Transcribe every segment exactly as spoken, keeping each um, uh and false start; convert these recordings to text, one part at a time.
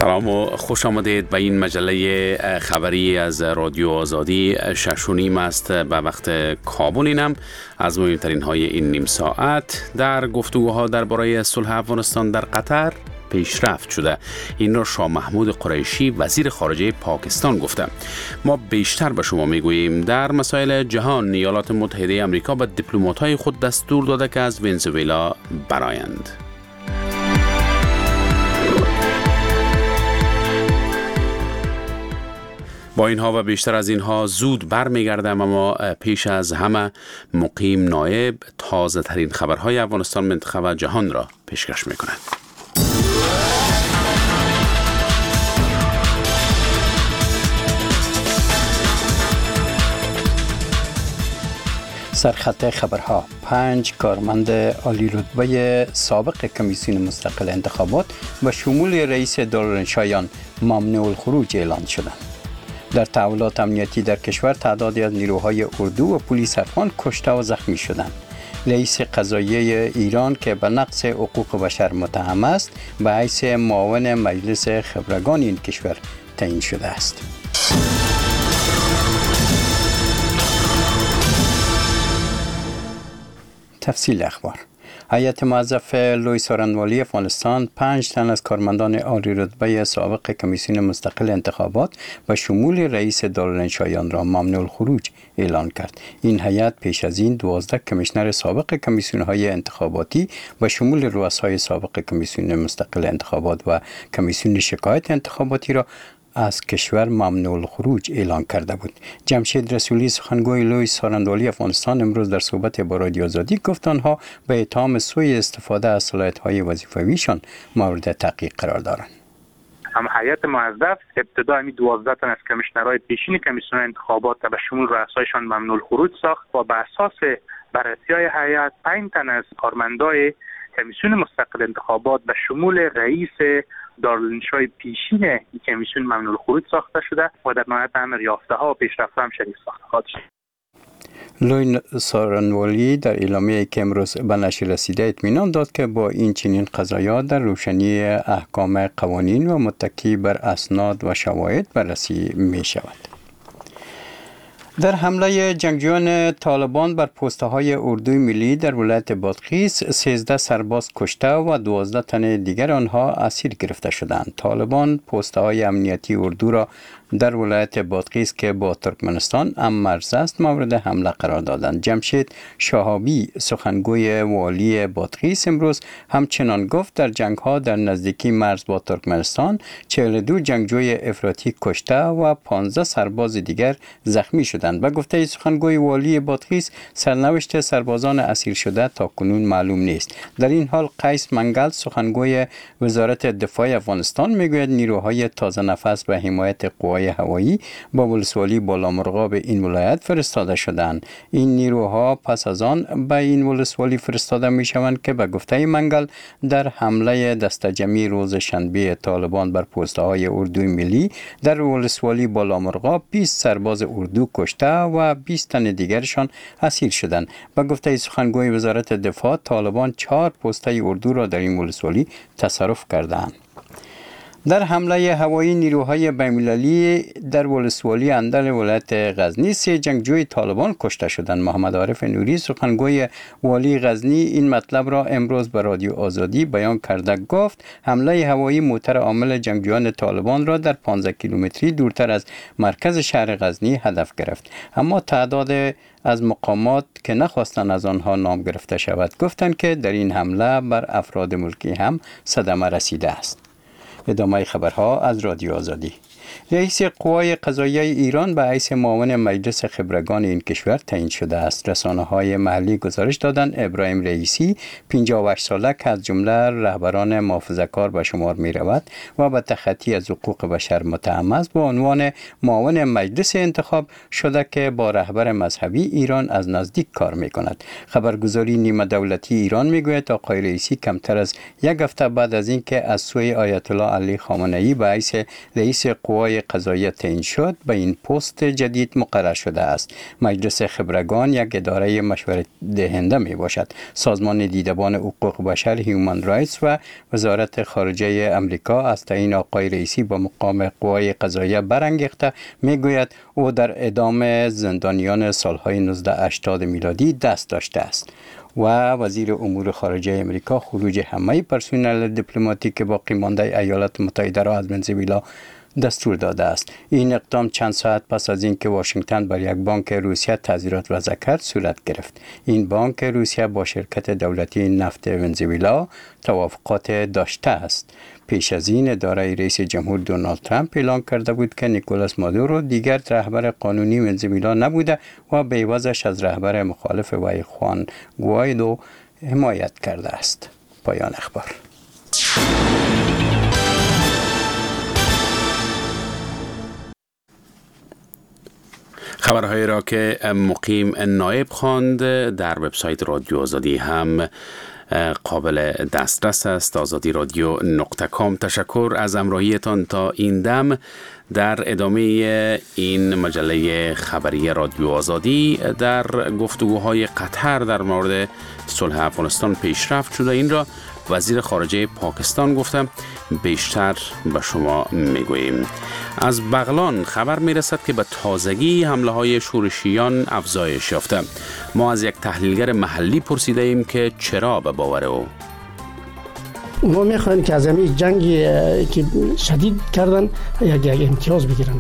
سلام و خوش آمدید به این مجله خبری از رادیو آزادی. شش و نیم است به وقت کابل. اینم از مهمترین های این نیم ساعت. در گفتگوها درباره صلح افغانستان در قطر پیشرفت شده. این را شاه محمود قریشی وزیر خارجه پاکستان گفته. ما بیشتر به شما میگوییم در مسائل جهان ایالات متحده آمریکا به دیپلمات‌های خود دستور داده که از ونزوئلا برآیند. با اینها و بیشتر از اینها زود برمیگردم، اما پیش از همه مقیم نایب تازه ترین خبرهای افغانستان، منطقه و جهان را پیشکش میکند. سرخط خبرها: پنج کارمند عالی رتبه سابق کمیسیون مستقل انتخابات و شمول رئیس دارالانشایان ممنوع الخروج اعلان شدند. در تحولات امنیتی در کشور تعدادی از نیروهای اردو و پلیس افغان کشته و زخمی شدند. رئیس قضاییه ایران که به نقض حقوق بشر متهم است به حیث معاون مجلس خبرگان این کشور تعیین شده است. تفصیل اخبار: هیئت موظف لوی سارنوالی افغانستان پنج تن از کارمندان عالی رتبه سابق کمیسیون مستقل انتخابات و شمول رئیس دارالانشایان را ممنوع الخروج اعلان کرد. این هیئت پیش از این دوازده کمیشنر سابق کمیسیون‌های انتخاباتی و شمول رؤسای سابق کمیسیون مستقل انتخابات و کمیسیون شکایت انتخاباتی را از کشور ممنوع الخروج اعلان کرده بود. جمشید رسولی سخنگوی لوی سارنوالی افغانستان امروز در صحبت با رادیو آزادی گفت آنها به اتهام سوء استفاده از صلاحیت‌های وظیفویشان مورد تحقیق قرار دارند. هم هیئت موظف ابتدا همی دوازده تن از کمیشنرهای پیشین کمیسیون انتخابات به شمول رؤسایشان ممنوع الخروج ساخت و به اساس بررسی‌های هیئت پنج تن از کارمندای کمیسیون مستقل انتخابات به شمول رئیس دارالانشای پیشین این کمیسیون ممنوع الخروج ساخته شده و در نهایت امر یافته ها و پیشرفت هم شریک ساخته خواهد شد. لوی سارنوالی در اعلامیه‌ای که امروز به نشر رسیده اطمینان داد که با این چنین قضایا در روشنی احکام قوانین و متکی بر اسناد و شواهد بررسی می شود. در حمله جنگجویان طالبان بر پست‌های اردوی ملی در ولایت بادغیس سیزده سرباز کشته و دوازده تن دیگر آنها اسیر گرفته شدند. طالبان پست‌های امنیتی اردو را در ولایت بادغیس که با ترکمنستان هم مرز است مورد حمله قرار دادند. جمشید شهابی سخنگوی والی بادغیس امروز همچنان گفت در جنگ‌ها در نزدیکی مرز با ترکمنستان چهل و دو جنگجوی افراطی کشته و پانزده سرباز دیگر زخمی شدند. به گفته سخنگوی والی بادغیس سرنوشت سربازان اسیر شده تا کنون معلوم نیست. در این حال قیس منگل سخنگوی وزارت دفاع افغانستان میگوید نیروهای تازه نفس به حمایت قوای هوایی با ولسوالی بالامرغاب این ولایت فرستاده شدند. این نیروها پس از آن به این ولسوالی فرستاده می شوند که به گفته منگل در حمله دسته‌جمعی روز شنبه طالبان بر پست‌های اردوی ملی در ولسوالی بالامرغاب بیست سرباز اردو کشته و بیست تن دیگرشان اسیر شدند. به گفته سخنگوی وزارت دفاع طالبان چهار پست اردو را در این ولسوالی تصرف کردند. در حمله هوایی نیروهای بین‌المللی در ولسوالی اندل ولایت غزنی سه جنگجوی طالبان کشته شدند. محمد عارف نوری سخنگوی والی غزنی این مطلب را امروز به رادیو آزادی بیان کرده گفت حمله هوایی موتر عامل جنگجویان طالبان را در پانزده کیلومتری دورتر از مرکز شهر غزنی هدف گرفت، اما تعداد از مقامات که نخواستند از آنها نام گرفته شود گفتند که در این حمله بر افراد ملکی هم صدمه رسیده است. ادامه خبرها از رادیو آزادی. رئیس قوای قضاییه ایران به حیث معاون مجلس خبرگان این کشور تعیین شده است. رسانه‌های محلی گزارش دادند ابراهیم رئیسی پنجاه و هشت ساله که از جمله رهبران محافظه‌کار به شمار می‌رود و به تخطی از حقوق بشر متهم است با عنوان معاون مجلس انتخاب شده که با رهبر مذهبی ایران از نزدیک کار می‌کند. خبرگزاری نیمه دولتی ایران می‌گوید آقای رئیسی کمتر از یک هفته بعد از اینکه از سوی آیت الله علی خامنه‌ای به حیث رئیس قوای قضاییه تعیین شد به این پست جدید مقرر شده است. مجلس خبرگان یک اداره مشورت دهنده می باشد. سازمان دیدبان حقوق بشر هیومن رایتس و وزارت خارجه امریکا از تعیین آقای رئیسی با مقام قوای قضاییه برانگیخته میگوید او در ادامه زندانیان سالهای نوزده هشتاد میلادی دست داشته است. و وزیر امور خارجه امریکا خروج همه پرسنل دیپلماتیک باقی مانده ایالات متحده را از ونزوئلا دستور داده است. این اقدام چند ساعت پس از اینکه واشنگتن بر یک بانک روسیه تظاهرات وضع کرد صورت گرفت. این بانک روسیه با شرکت دولتی نفت ونزوئلا توافقات داشته است. پیش از این اداره رئیس جمهور دونالد ترامپ اعلام کرده بود که نیکولاس مادورو دیگر رهبر قانونی ونزوئلا نبوده و به عوضش از رهبر مخالف وی خوان گوایدو حمایت کرده است. پایان اخبار. خبرهایی را که مقیم نایب خواند در وبسایت رادیو آزادی هم قابل دسترس است. آزادی رادیو نقطه کام. تشکر از همراهیتان تا این دم. در ادامه این مجله خبری رادیو آزادی در گفتگوهای قطر در مورد صلح افغانستان پیشرفت شده. این را وزیر خارجه پاکستان گفتم، بیشتر به شما میگوییم. از بغلان خبر میرسد که به تازگی حمله های شورشیان افزایش یافته. ما از یک تحلیلگر محلی پرسیده ایم که چرا به باور او. ما میخوایم که از همین جنگی که شدید کردن یک یک امتیاز بگیرن.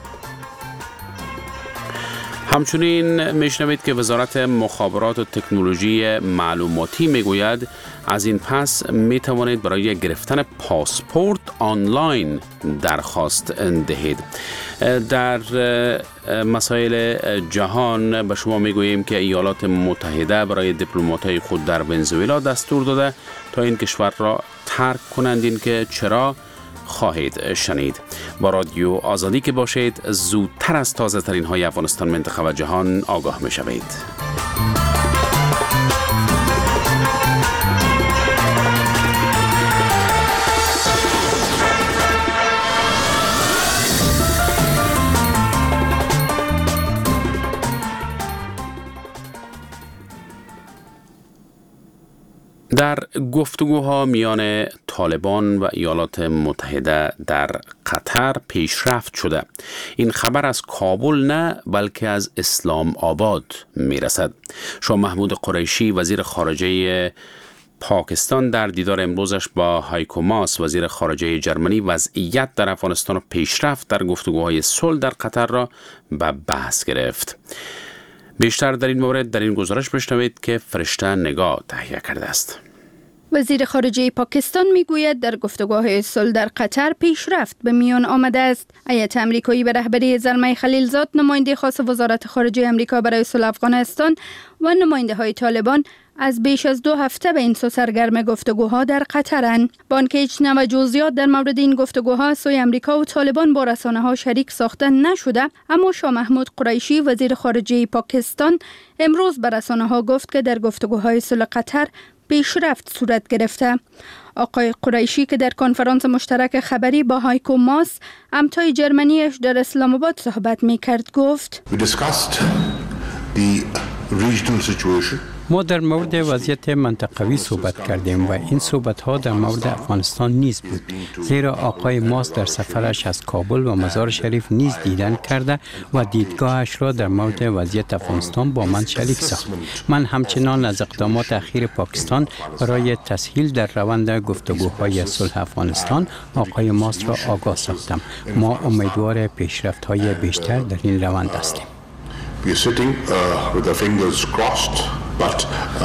همچنین میشنوید که وزارت مخابرات و تکنولوژی معلوماتی میگوید از این پس میتوانید برای گرفتن پاسپورت آنلاین درخواست دهید. در مسائل جهان به شما میگوییم که ایالات متحده برای دیپلمات‌های خود در ونزوئلا دستور داده تا این کشور را ترک کنند. این که چرا خواهید شنید. با رادیو آزادی که باشید زودتر از تازه ترین های افغانستان، منطقه و جهان آگاه می شوید. در گفتگوها میان طالبان و ایالات متحده در قطر پیشرفت شده. این خبر از کابل نه بلکه از اسلام آباد میرسد. شاه محمود قریشی وزیر خارجه پاکستان در دیدار امروزش با هایکو ماس وزیر خارجه جرمنی وضعیت در افغانستان و پیشرفت در گفتگوهای صلح در قطر را به بحث گرفت. بیشتر در این مورد در این گزارش بشنوید که فرشته نگاه تهیه کرده است. وزیر خارجه پاکستان میگوید در گفتگوهای صلح در قطر پیشرفت به میان آمده است. هیئت آمریکایی به رهبری زلمه خلیلزاد، نماینده خاص وزارت خارجه آمریکا برای صلح افغانستان و نماینده های طالبان از بیش از دو هفته به این سو سرگرم گفتگوها در قطرند. بانک هیچ نوع جزئیات در مورد این گفتگوها سوی آمریکا و طالبان با رسانه‌ها شریک ساخته نشده، اما شاه محمود قریشی وزیر خارجه پاکستان امروز به رسانه‌ها گفت که در گفتگوهای صلح قطر پیشرفت صورت گرفته. آقای قریشی که در کنفرانس مشترک خبری با هایکو ماس همتای جرمنیش در اسلام آباد صحبت می‌کرد گفت: We discussed the regional situation. ما در مورد وضعیت منطقوی صحبت کردیم و این صحبت ها در مورد افغانستان نیز بود، زیرا آقای ماس در سفرش از کابل و مزار شریف نیز دیدن کرده و دیدگاهش را در مورد وضعیت افغانستان با من شریک ساخت. من همچنان از اقدامات اخیر پاکستان برای تسهیل در روند گفتگوهای صلح افغانستان آقای ماس را آگاه ساختم. ما امیدوار پیشرفت های بیشتر در این روند هستیم. We are sitting uh, with our fingers crossed, but uh,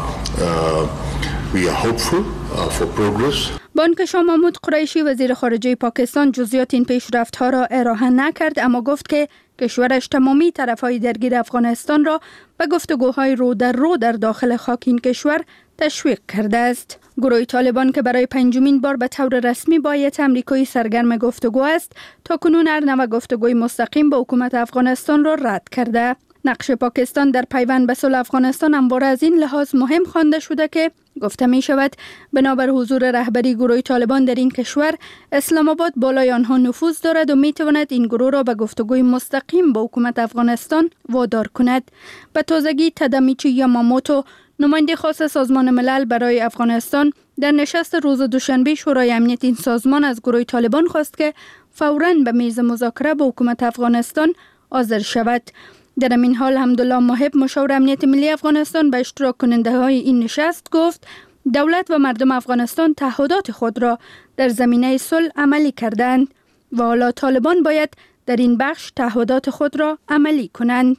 uh, we are hopeful uh, for progress. بانک شاه محمود قریشی وزیر خارجه پاکستان جزئیات این پیشرفت‌ها را ارائه نکرد، اما گفت که کشورش تمامی طرف‌های درگیر افغانستان را به گفتگوهای رو در رو در داخل خاک این کشور تشویق کرده است. گروه طالبان که برای پنجمین بار به طور رسمی با هیئت آمریکایی سرگرم گفتگو است، تا کنون هر نوع گفتگوی مستقیم با حکومت افغانستان را رد کرده. نقش پاکستان در پیوند به صلح افغانستان همواره از این لحاظ مهم خوانده شده که گفته می شود بنابر حضور رهبری گروه طالبان در این کشور، اسلام آباد بالای آنها نفوذ دارد و می تواند این گروه را به گفتگوی مستقیم با حکومت افغانستان وادار کند. به تازگی تادامیچی یاماموتو، نماینده خاص سازمان ملل برای افغانستان، در نشست روز دوشنبه شورای امنیت این سازمان از گروه طالبان خواست که فوراً به میز مذاکره با حکومت افغانستان حاضر شود. در این حال حمدالله محب، مشاور امنیت ملی افغانستان، به اشتراک کننده های این نشست گفت دولت و مردم افغانستان تعهدات خود را در زمینه صلح عملی کردند و حالا طالبان باید در این بخش تعهدات خود را عملی کنند.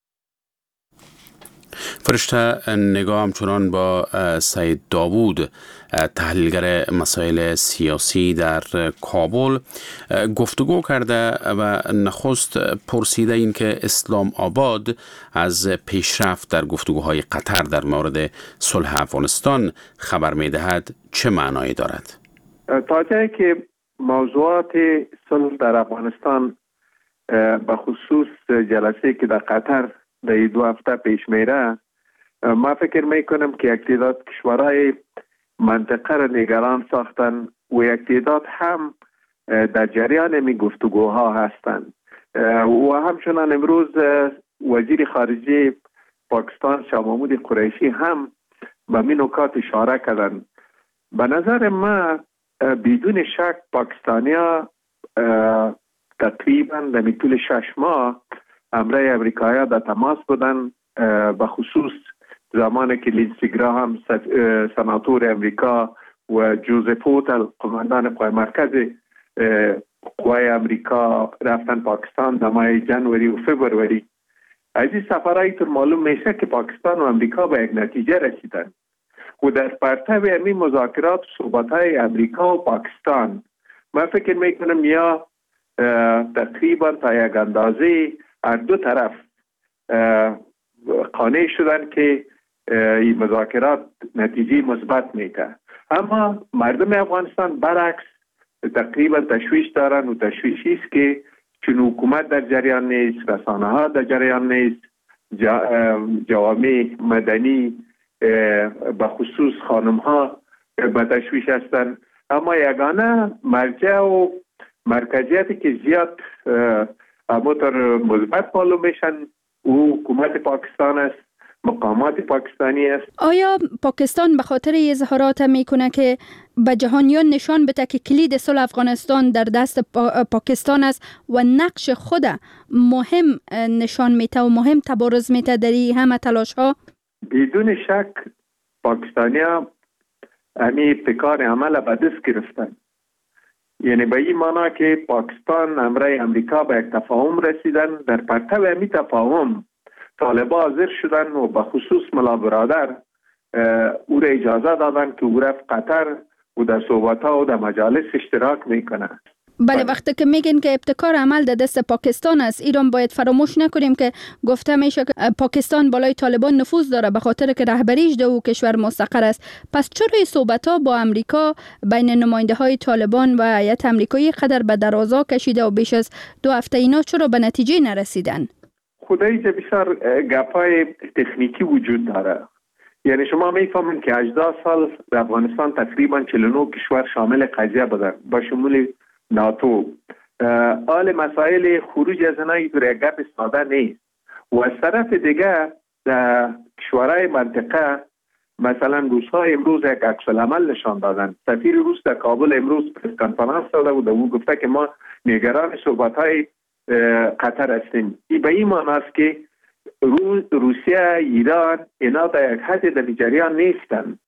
فرشته نگاه همچنان با سید داوود، تحلیلگر مسائل سیاسی در کابل، گفتگو کرده و نخست پرسیده این که اسلام آباد از پیشرفت در گفتگوهای قطر در مورد صلح افغانستان خبر می دهد چه معنایی دارد؟ تا جایی که موضوعات صلح در افغانستان به خصوص جلسه که در قطر در دو هفته پیش میره، ما فکر میکنم که یک تعداد کشورهای منطقه را نگران ساختن و یک تعداد هم در جریان می گفتگوها هستند و همچنان امروز وزیر خارجه پاکستان شاه محمود قریشی هم به این نکات اشاره کردن. به نظر ما بدون شک پاکستانیا تقریبا در طول شش ماه امره امریکایی در تماس بودن، به خصوص زمانی که لینسی گراهام سناتور امریکا و جوزف هوتل قماندان قوای مرکز قوای امریکا رفتن پاکستان در ماه جنوری و فبروری. از این سفرهای طور معلوم میشه که پاکستان و امریکا به یک نتیجه رسیدن و در پرتو همین مذاکرات و صحبت‌های امریکا و پاکستان من فکر میکنم یا تقریبا تا یک اندازه هر دو طرف قانع شدن که این مذاکرات نتیجه مثبت میده، اما مردم افغانستان برعکس تقریبا تشویش دارن و تشویشی است که چون حکومت در جریان نیست، رسانه ها در جریان نیست، جوامع مدنی به خصوص خانم ها به تشویش هستند، اما یگانه مرجع و مرکزیتی که زیاد اموتر مثبت معلوم میشن او حکومت پاکستان است، مقامات پاکستانی است. آیا پاکستان به خاطر اظهارات میکنه که به جهانیان نشان بده که کلید صلح افغانستان در دست پا پاکستان است و نقش خود مهم نشان میده و مهم تبارز میده در این همه تلاش ها؟ بدون شک پاکستانیا همی ابتکار عمل به دست گرفتن، یعنی به این معنا که پاکستان امره امریکا به یک تفاهم رسیدن، در پرتو همی تفاهم طالبا حاضر شدن و به خصوص ملا برادر او را اجازه دادن که او رفت قطر و در صحبت‌ها و در مجالس اشتراک میکنه. بله، وقتی که میگن که ابتکار عمل در دست پاکستان است، ایران باید فراموش نکنیم که گفته میشه که پاکستان بالای طالبان نفوذ داره به خاطر که رهبریش در او کشور مستقر است. پس چرا این صحبت‌ها با امریکا بین نماینده های طالبان و هیئت امریکایی قدر به درازا کشیده و بیش از دو هفته اینا چرا به نتیجه نرسیدن؟ خدایی که بسیار گپای تکنیکی وجود داره. یعنی شما میفهمین که هجده سال در افغانستان تقریبا چهل و نه کشور شامل قضیه بودن با شمول ناتو. حال مسائل خروج از اینایی در یک گپ ساده نیست و از طرف دیگه در کشورهای منطقه مثلا روس‌ها امروز یک عکس العمل نشان دادن. سفیر روس در کابل امروز پرس کنفرانس داده بود و او گفته که ما نگران صحبت‌های قطر هستیم. این به این معنی است که روس، روسیه، ایران اینا در یک حد در جریان نیستن.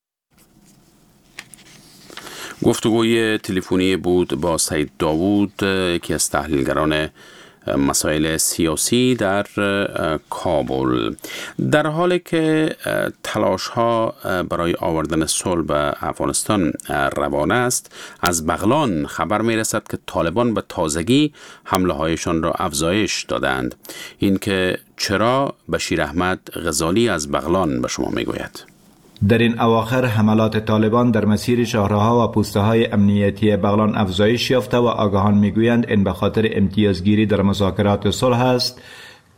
گفتگوی تلفنی بود با سید داوود، یکی از تحلیلگران مسائل سیاسی در کابل. در حالی که تلاش ها برای آوردن صلح به افغانستان روانه است، از بغلان خبر می رسد که طالبان به تازگی حمله هایشان را افزایش دادند. این که چرا؟ بشیر احمد غزالی از بغلان به شما می گوید. در این اواخر حملات طالبان در مسیر شهرها و پوسته های امنیتی بغلان افزایش یافته و آگاهان میگویند این به خاطر امتیازگیری در مذاکرات صلح است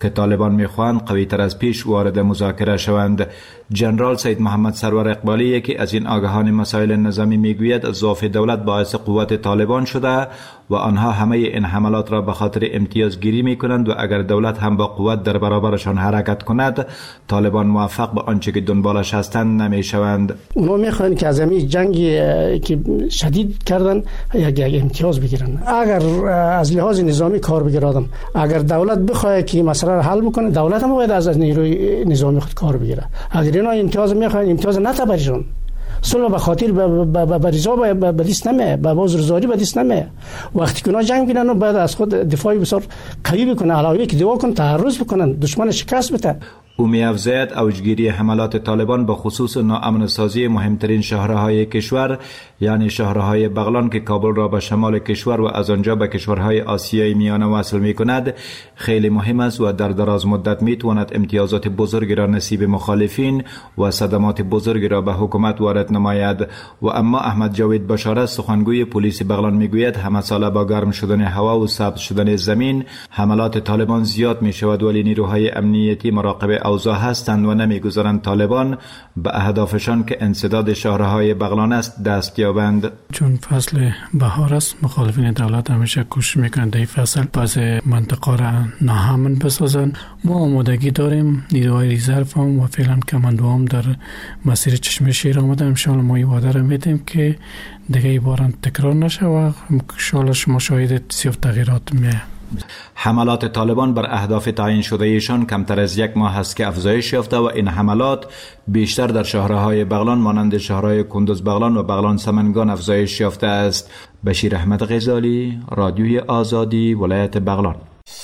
که طالبان میخواهند قوی تر از پیش وارد مذاکره شوند. جنرال سید محمد سرور اقبالی یکی از این آگاهان مسائل نظامی میگوید ضعف دولت باعث قوت طالبان شده و آنها همه این حملات را به خاطر امتیازگیری میکنند و اگر دولت هم با قوت در برابرشان حرکت کند طالبان موفق به آنچه که دنبالش هستند نمیشوند. اونا میخوان که از این جنگی که شدید کردن یک یک امتیاز بگیرن. اگر از لحاظ نظامی کار بگیرادم، اگر دولت بخواد که مسئله را حل بکنه، دولت هم باید از نیروی نظامی خود کار بگیره. اگر اینا امتیاز میخوان، امتیاز نتبرشون. صلح به خاطر به رضا به دست نمیه، به بازرگانی به دست نمیه. وقتی که اونا جنگ میکنن باید از خود دفاعی بسیار قوی بکنن، علاوه که دفاع کنن، تعرض بکنن، دشمن شکست بدن. او می‌افزاید اوجگیری حملات طالبان به خصوص ناامن سازی مهمترین شهرهای کشور، یعنی شهرهای بغلان که کابل را به شمال کشور و از آنجا به کشورهای آسیای میانه وصل می‌کند خیلی مهم است و در دراز مدت می‌تواند امتیازات بزرگی را نصیب مخالفین و صدمات بزرگی را به حکومت وارد نماید. و اما احمد جاوید بشارت سخنگوی پلیس بغلان میگوید همه ساله با گرم شدن هوا و سبز شدن زمین حملات طالبان زیاد می‌شود، ولی نیروهای امنیتی مراقب اوضاع هستند و نمیگذارند طالبان به اهدافشان که انسداد شهرهای بغلان است دست یابند. چون فصل بهار است مخالفین دولت همیشه کوشش میکنند این فصل پس منطقه را ناامن بسازند. ما آمادگی داریم، نیروهای ریزرو هم و فعلا کماندو هم در مسیر چشمه شیر آمده. ان شاء الله ما این وعده را میدیم که دیگه این باران تکرار نشه و ان شاء الله شما شاهد سیف تغییرات میه. حملات طالبان بر اهداف تعیین شده ایشان کمتر از یک ماه است که افزایش یافته و این حملات بیشتر در شهرهای بغلان مانند شهرهای کندوز بغلان و بغلان سمنگان افزایش یافته است. بشیر احمد غزالی، رادیوی آزادی، ولایت بغلان.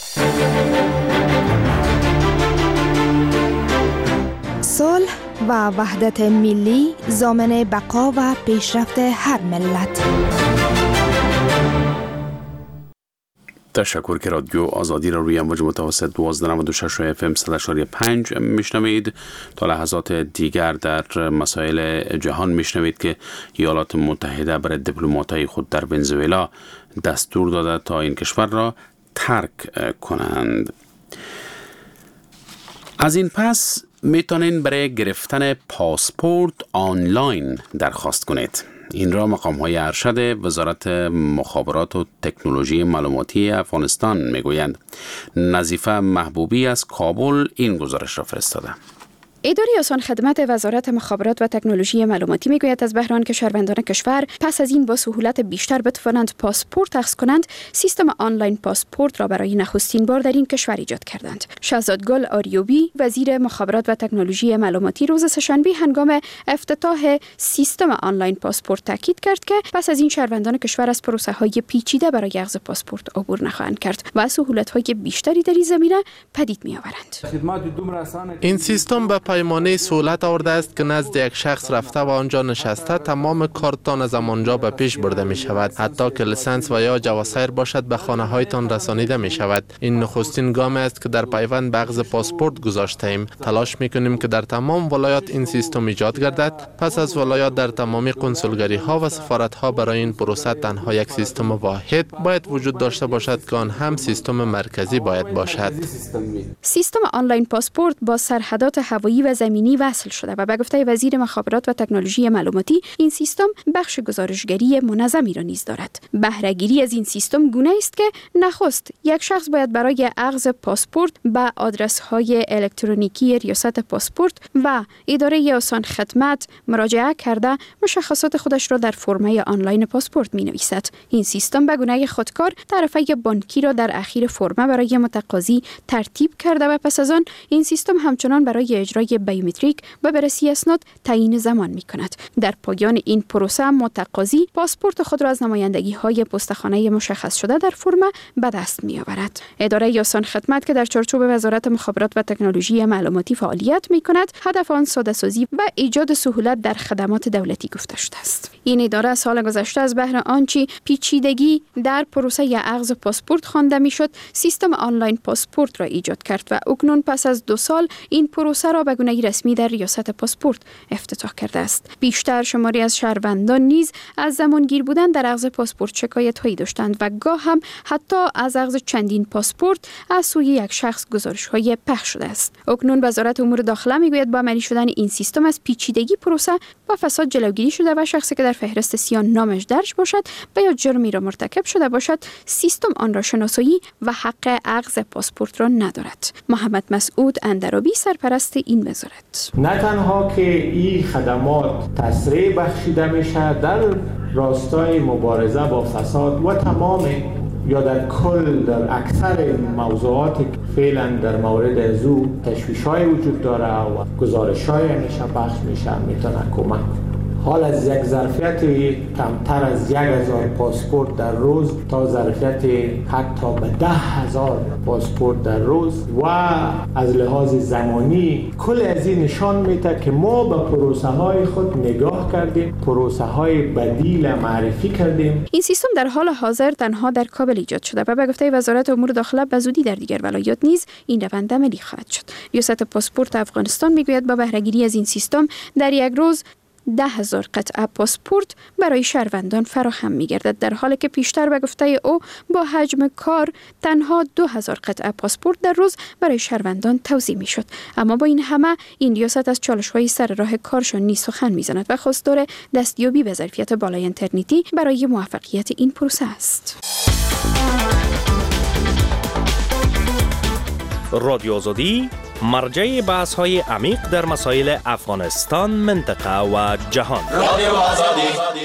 صلح و وحدت ملی ضامن بقا و پیشرفت هر ملت. تشکر که رادیو آزادی را روی امواج متوسط دوازده و شش اف ام صد و شش و پنج میشنوید. تا لحظات دیگر در مسائل جهان میشنوید که ایالات متحده برای دیپلمات‌های خود در ونزوئلا دستور داده تا این کشور را ترک کنند. از این پس میتونین برای گرفتن پاسپورت آنلاین درخواست کنید. این را مقام‌های ارشد وزارت مخابرات و تکنولوژی معلوماتی افغانستان میگویند. نظیفه محبوبی از کابل این گزارش را فرستاده. اداره آسان خدمت وزارت مخابرات و تکنولوژی معلوماتی میگوید از بهران که شهروندان کشور پس از این با سهولت بیشتر بتوانند پاسپورت اخذ کنند، سیستم آنلاین پاسپورت را برای نخستین بار در این کشور ایجاد کردند. شهزادگل آریوبی وزیر مخابرات و تکنولوژی معلوماتی روز سه‌شنبه هنگام افتتاح سیستم آنلاین پاسپورت تاکید کرد که پس از این شهروندان کشور از پروسه‌های پیچیده برای اخذ پاسپورت عبور نخواهند کرد و سهولت‌های بیشتری در این زمینه پدید می‌آورند. این سیستم به پیمانه سهولت آورده است که نزد یک شخص رفته و آنجا نشسته تمام کارتان از آنجا به پیش برده می شود. حتی که لیسانس و یا جواز باشد به خانه هایتان رسانیده می شود. این نخستین گام است که در پیوند به اخذ پاسپورت گذاشته ایم. تلاش می کنیم که در تمام ولایات این سیستم ایجاد گردد. پس از ولایات در تمامی کنسولگری ها و سفارت ها برای این پروسه تنها یک سیستم واحد باید وجود داشته باشد که آن هم سیستم مرکزی باید باشد. سیستم آنلاین پاسپورت با سرحدات هوایی و زمینی وصل شده و به گفته وزیر مخابرات و تکنولوژی معلوماتی این سیستم بخش گزارشگری منظمی را نیز دارد. بهره گیری از این سیستم گونه است که نخست یک شخص باید برای اخذ پاسپورت به آدرس های الکترونیکی ریاست پاسپورت و اداره آسان خدمت مراجعه کرده مشخصات خودش را در فرمه آنلاین پاسپورت می نویسد. این سیستم به گونه خودکار طرفه بانکی را در اخیر فرمه برای متقاضی ترتیب کرده و پس از آن این سیستم همچنان برای اجرای بیومتریک و بررسی اسناد تعیین زمان می کند. در پایان این پروسه متقاضی پاسپورت خود را از نمایندگی های پستخانه مشخص شده در فرم به دست می آورد. اداره آسان خدمت که در چارچوب وزارت مخابرات و تکنولوژی معلوماتی فعالیت می کند، هدف آن ساده سازی و ایجاد سهولت در خدمات دولتی گفته شده است. این اداره سال گذشته از بهر آنچه پیچیدگی در پروسه اخذ پاسپورت خوانده می شد، سیستم آنلاین پاسپورت را ایجاد کرد و اکنون پس از دو سال این پروسه را به چگونگی رسمی در ریاست پاسپورت افتتاح کرده است. بیشتر شماری از شهروندان نیز از زمانگیر بودن در اخذ پاسپورت شکایت هایی داشتند و گاه هم حتی از اخذ چندین پاسپورت از سوی یک شخص گزارش های پخش شده است. اکنون وزارت امور داخله میگوید با عملی شدن این سیستم از پیچیدگی پروسه و فساد جلوگیری شده و شخصی که در فهرست سیاه نامش درج باشد و یا جرمی را مرتکب شده باشد سیستم آن را شناسایی و حق اخذ پاسپورت را ندارد. محمد مسعود اندرابی سرپرست این وزارت: نه تنها که این خدمات تسریع بخشیده میشه در راستای مبارزه با فساد و تمام یا در کل در اکثر موضوعات که فعلا در مورد از او تشویش‌های وجود داره و گزارش‌های همیشه پخش میشه میتونه کمک. حال از یک ظرفیت کمتر از یک هزار پاسپورت در روز تا ظرفیت حتی به ده هزار پاسپورت در روز و از لحاظ زمانی کل از این نشان میده که ما به پروسه های خود نگاه کردیم، پروسه های بدیل معرفی کردیم. این سیستم در حال حاضر تنها در کابل ایجاد شده و به گفته وزارت امور داخله به زودی در دیگر ولایات نیز این روند عملی خواهد شد. ریاست پاسپورت افغانستان میگوید با بهره گیری از این سیستم در یک روز ده هزار قطعه پاسپورت برای شهروندان فراهم می گردد، در حالی که پیشتر به گفته او با حجم کار تنها دو هزار قطعه پاسپورت در روز برای شهروندان توزیع می شد. اما با این همه این ریاست از چالش های سر راه کارشان نیز سخن می زند و خواستار دستیابی به ظرفیت بالای اینترنتی برای موفقیت این پروسه است. رادیو آزادی مرجع بحث های عمیق در مسائل افغانستان، منطقه و جهان. رادیو آزادی.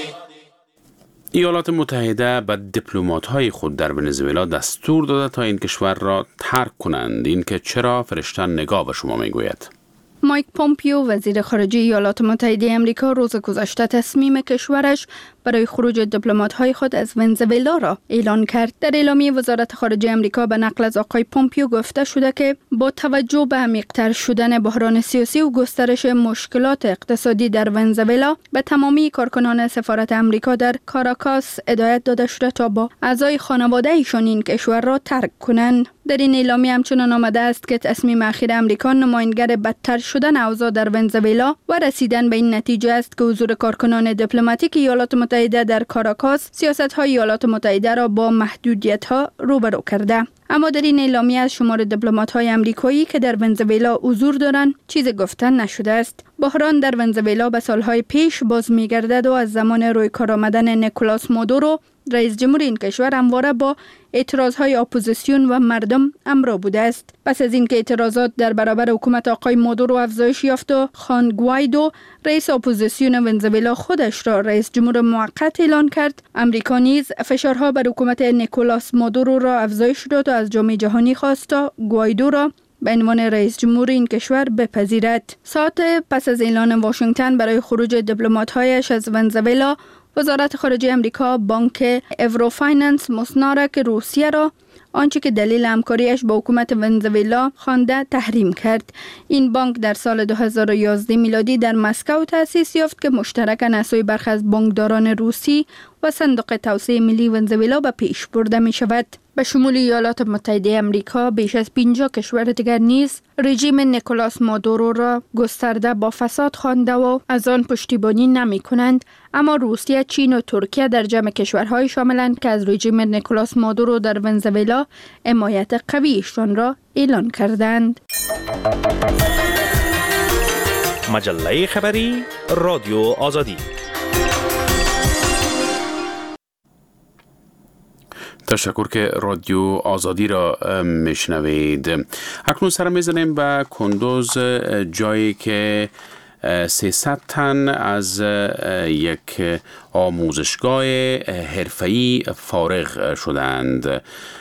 ایالات متحده به دیپلمات های خود در ونزوئلا دستور داده تا این کشور را ترک کنند. این که چرا فرشته نگاه به شما میگوید. مایک پومپیو وزیر خارجه ایالات متحده آمریکا روز گذشته تصمیم کشورش برای خروج دیپلمات‌های خود از ونزوئلا را اعلان کرد. در اعلامیه وزارت خارجه آمریکا به نقل از آقای پومپیو گفته شده که با توجه به عمیق‌تر شدن بحران سیاسی و گسترش مشکلات اقتصادی در ونزوئلا به تمامی کارکنان سفارت آمریکا در کاراکاس هدایت داده شده تا با اعضای خانواده ایشان این کشور را ترک کنند. در این اعلامیه همچنان آمده است که تصمیم اخیر آمریکا نمایانگر بدتر شدن اوضاع در ونزوئلا و رسیدن به این نتیجه است که حضور کارکنان دیپلماتیک ایالات متحده در کاراکاس سیاست‌های ایالات متحده را با محدودیت‌ها روبرو کرده. اما در این اعلامیه از شمار دیپلمات‌های آمریکایی که در ونزوئلا حضور دارند چیز گفتن نشده است. بحران در ونزوئلا به سالهای پیش باز می‌گردد و از زمان روی کار آمدن نیکولاس مادورو رئیس جمهور این کشور همواره با اعتراضهای اپوزیسیون و مردم همراه بوده است. پس از اینکه اعتراضات در برابر حکومت آقای مادورو افزایش یافت و خوان گوایدو رئیس اپوزیسیون ونزوئلا خودش را رئیس جمهور موقت اعلان کرد، امریکا نیز فشارها بر حکومت نیکولاس مادورو را افزایش داد و از جامعه جهانی خواست تا گوایدو را به عنوان رئیس جمهور این کشور بپذیرد. ساعت پس از اعلان واشنگتن برای خروج دیپلمات‌هایش از ونزوئلا، وزارت خارجه آمریکا بانک اوروفایننس مسنارک روسیه را آنچه که دلیل همکاریش با حکومت ونزوئلا خوانده تحریم کرد. این بانک در سال دو هزار و یازده میلادی در مسکو تأسیس یافت که مشترکاً اسامی برخی از بانکداران روسی و صندوق توسعه ملی ونزوئلا به پیش برده می شود. به شمول ایالات متحده آمریکا بیش از پنجاه کشور دیگر نیز رژیم نیکولاس مادورو را گسترده با فساد خوانده و از آن پشتیبانی نمی کنند. اما روسیه، چین و ترکیه در جمع کشورهای شاملند که از رژیم نیکولاس مادورو در ونزوئلا حمایت قویشان را اعلان کردند. مجله خبری رادیو آزادی. تشکر که رادیو آزادی را میشنوید. اکنون سر میزنیم به کندوز، جایی که سیصد تن از یک آموزشگاه حرفه‌ای فارغ شدند.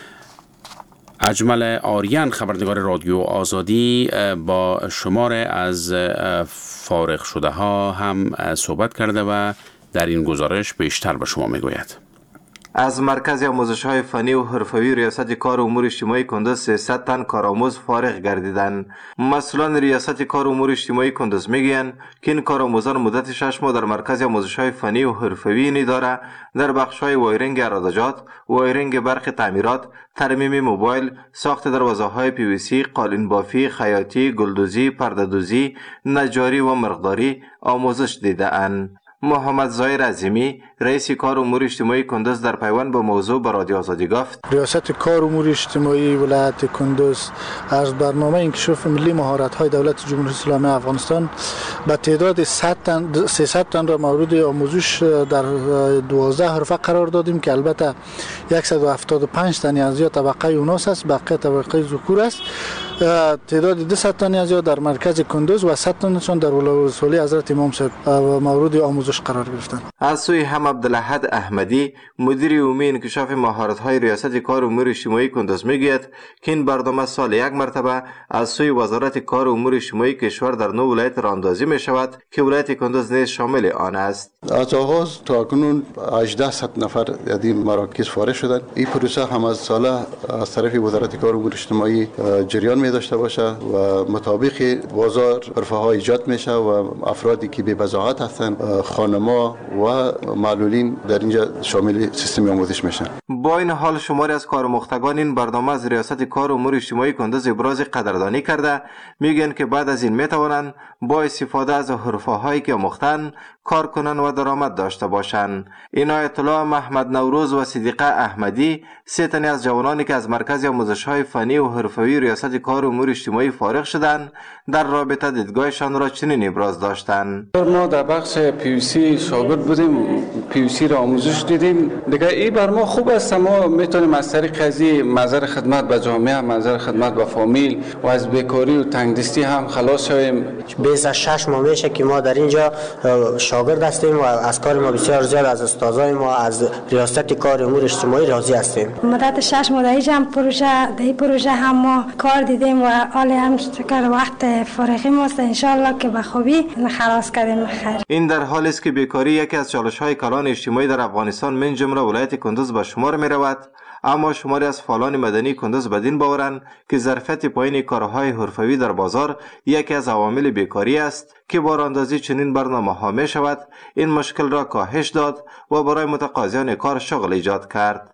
اجمل آریان، خبرنگار رادیو آزادی، با شمار از فارغ شده ها هم صحبت کرده و در این گزارش بیشتر به شما میگوید. از مرکز آموزش‌های فنی و حرفه‌ای ریاست کار امور اجتماعی کندز سیصد تن کارآموز فارغ گردیدند. مسئولان ریاست کار امور اجتماعی کندز میگویند که این کارآموزان مدت شش ماه در مرکز آموزش‌های فنی و حرفه‌ای این اداره در بخش‌های وایرینگ ارادجات، وایرینگ برق تعمیرات، ترمیم موبایل، ساخت دروازه‌های پی وی سی، قالین بافی، خیاطی، گلدوزی، پرده‌دوزی، نجاری و مرغداری آموزش دیده‌اند. محمد ظاهر عظیمی رئیس کار امور اجتماعی کندز در پیوند با موضوع به رادیو آزادی گفت: ریاست کار امور اجتماعی ولایت کندز از برنامه انکشاف ملی مهارت‌های دولت جمهوری اسلامی افغانستان به تعداد صد تن سیصد تن را مورد آموزش در دوازده حرفه قرار دادیم که البته صد و هفتاد و پنج تن از یا طبقه اوناس است، بقیه طبقه ذکور است. تعداد دویست تن از یا در مرکز کندز و صد تنشان در ولایت حضرت امام صاحب مورد آموزش قرار گرفتند. از سوی هم عبدالاحد احمدی مدیر عمومی انکشاف مهارت‌های ریاست کار امور اجتماعی کندز میگوید که این برنامه سال یک مرتبه از سوی وزارت کار امور اجتماعی کشور در نو ولایت راندازی می شود که ولایت کندز نیز شامل آن است. از آغاز تا اکنون هجده صد نفر از این مراکز فارغ شدند. این پروسه هم از ساله از طرف وزارت کار امور اجتماعی جریان می داشته باشه و مطابق بازار حرفه‌ها ایجاد میشه و افرادی که بی بضاعت هستند، خانما و معلولین در اینجا شامل سیستم آموزش میشن. با این حال شماری از کارمختگان این برنامه از ریاست کار امور اجتماعی کندز ابراز قدردانی کرده میگن که بعد از این میتوانند با استفاده از حرفه‌هایی که آموختن کار کنن و درآمد داشته باشند. عنایت الله محمد نوروز و صدیقه احمدی سه تن از جوانانی که از مرکز آموزش‌های فنی و حرفه‌ای ریاست کار امور اجتماعی فارغ شدند در رابطه دیدگاهشان را چنین ابراز داشتند: ما در بخش پی یو سی شاگرد بودیم، پی یو سی را آموزش دیدیم. دیگه این بر ما خوب است، ما میتونیم از طریق قضیه نظر خدمت به جامعه، نظر خدمت به فامیل و از بیکاری و تنگدستی هم خلاص شویم. بیست و شش ماه میشه که ما در اینجا شاگرد هستیم و از کار ما بسیار زیاد از استادای ما از ریاست کار امور اجتماعی راضی هستیم. مدت شش ماه در هم پروژه در پروژه هم ما کار دیدیم و حال هم شکر وقت فارغی ماست، ان شاء الله که به خوبی خلاص کردیم خیر. این در حالی است که بیکاری یکی از چالش‌های کلان اجتماعی در افغانستان من جمله ولایت کندز به شمار می رود، اما شماری از فعالان مدنی کندز بدین باورند که ظرفیت پایین کارهای حرفه‌ای در بازار یکی از عوامل بیکاری است که با راندازی چنین برنامه‌ها می شود این مشکل را کاهش داد و برای متقاضیان کار شغل ایجاد کرد.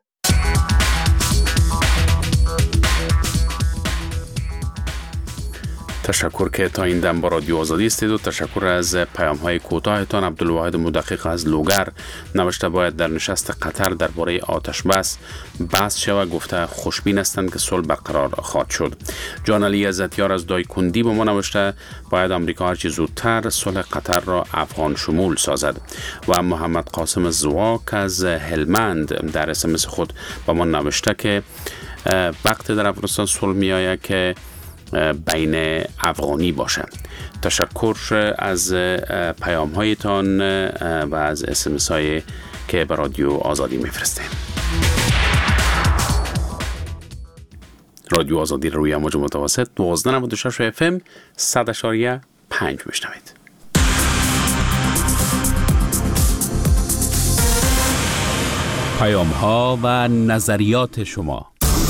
تشکر که تا این دم با رادیو آزادی استید و تشکر از پیام های کوتاهتان. عبدالواحد مدقق از لوگر نوشته باید در نشست قطر درباره آتش بس بحث شود، گفته خوشبین هستند که صلح برقرار خواهد شد. جان علی عزتیار از دایکندی به ما نوشته باید آمریکا هرچی زودتر صلح قطر را افغان شمول سازد. و محمد قاسم زواک از هلمند در اس ام اس خود به ما نوشته که وقت در افغانستان صلح می آید که بین افغانی باشه. تشکر از پیام هایتان و از اس ام اس هایی که به رادیو آزادی میفرستین. رادیو آزادی روی امواج متوسط دوازده نود و شش اف ام صد اشاریه پنج میشنوید. پیام ها و نظریات شما.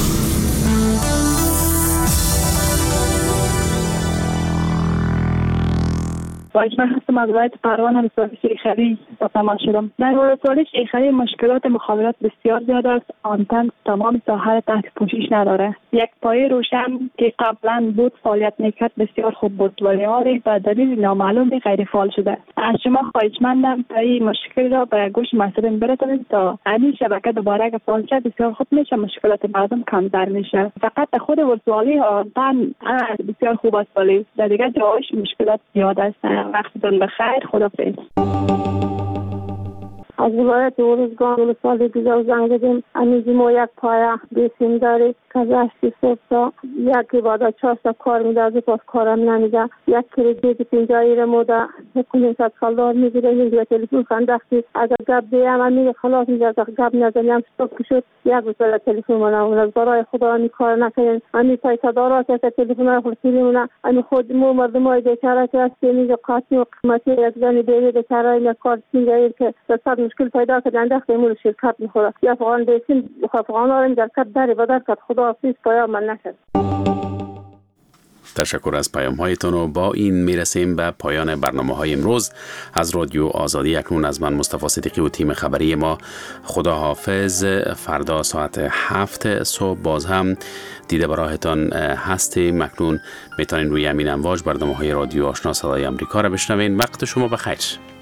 من هستم از ولایت پروان ولسوالی شیخری با تماس شدم. در ولسوالی شیخری مشکلات مخابرات بسیار زیاد است. آنتن تمام ساحه تحت پوشش نداره. یک پایه روشن که قبلا بود فعالیت میکرد بسیار خوب بود ولی حالی به دلیل نامعلوم غیر فعال شده. از شما خواهشمندم تا این مشکل را به گوش مسئولین برسانید تا این شبکه دوباره اگه فعال شد بسیار خوب میشه، مشکلات مردم کمتر میشه. فقط خود ولسوالی آنتن بسیار خوب است ولی در دیگه جاهایش مشکلات زیاد است. وقتتون بخیر، خدافظ. از ولایت ارزگان ولسوالی دیگر زنگ زدیم. هنوز ما یک پایه بیسیم داریم که از هشت صبح تا یک بعد چهار تا کار میده، از پاس کارم نمیده. یک کریدیت پنجاه ایره موده کنیم صد سالار میگیره. این دیگه تلفن خندختی اگر گپ دیم من میگه خلاص میگه گپ نزنیم صبح شد یک روز تلفن منم از برای خدا این کار نکنین. همین پیسه دارا که تلفن خود میمونه. همین خود مو مردمای بیچاره که است میگه قاطی و قیمتی یک زنی بیری بیچاره این کار میگه که صد مشکل پیدا کرد انداخت مول شرکت میخوره. یا افغان دیسین افغان ها در کد داری بدر کد خدا حافظ پایام من نشد. تشکر از پیام هایتون و با این میرسیم به پایان برنامه های امروز از رادیو آزادی. اکنون از من مصطفی صدیقی و تیم خبری ما خدا حافظ. فردا ساعت هفت صبح باز هم دیده براهتان هستیم. اکنون میتونین روی امین امواج برنامه های رادیو آشنا صدای امریکا را بشنوین. وقت شما بخیر.